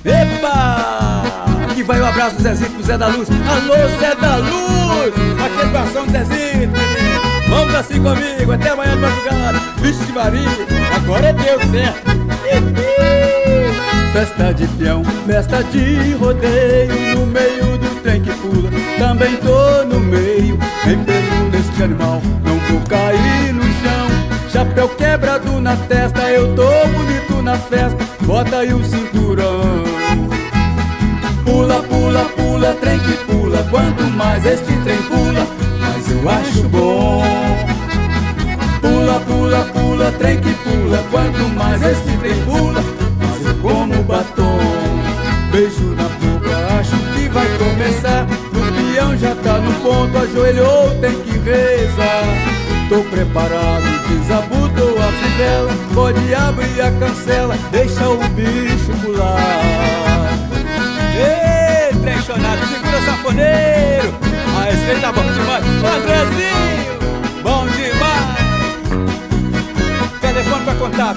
Epa! Aqui vai o abraço do Zezito pro Zé da Luz. Alô, Zé da Luz! Aquele coração do Zezito, menino. Vamos assim comigo, até amanhã de madrugada. Vixe Maria, agora deu certo. Festa de peão, festa de rodeio, no meio do trem que pula, também tô no meio. Empelo nesse animal, não vou cair no chão. Chapéu quebrado na testa, eu tô bonito na festa. Bota aí o cinturão. Pula, pula, pula, trem que pula. Quanto mais este trem pula, mais eu acho bom. Pula, pula, pula, trem que pula. Quanto mais este trem pula, mais eu como batom. Beijo na boca, acho que vai começar. O peão já tá no ponto, ajoelhou, tem que rezar. Tô preparado, desabotou a fivela. Pode abrir a cancela, deixa o bicho pular. Ei, trechonado, segura sanfoneiro. Ah, esse trem tá bom demais. Andrezinho, bom demais. Telefone pra contato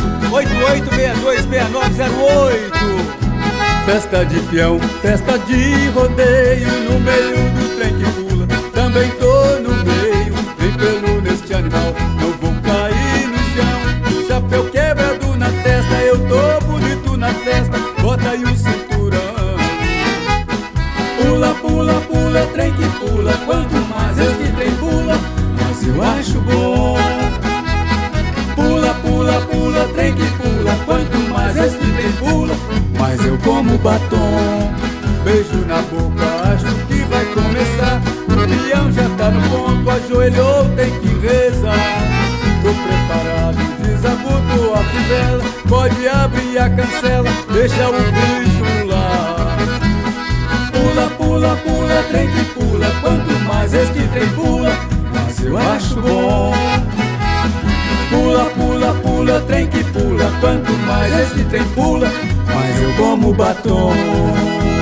88626908. Festa de peão, festa de rodeio, no meio do trem que pula, também tô no meio. Vem pelo neste animal, não vou cair no chão. Chapéu quebrado na testa, eu tô bonito na festa. Bota aí o cinturão. Pula, pula, pula, trem que pula. Quanto mais este trem pula, mais eu acho bom. Pula, pula, pula, trem que pula. Quanto mais este trem pula, mais eu como batom. Beijo na boca, acho que vai começar. O peão já tá no ponto, ajoelhou, tem que rezar. Tô preparado, desabotou a fivela. Pode abrir a cancela, deixa o bicho pular. Pula, pula, pula, trem que pula. Quanto mais este trem pula, mais eu acho bom. Pula, pula, pula, trem que pula. Quanto mais este trem pula, mais eu como batom.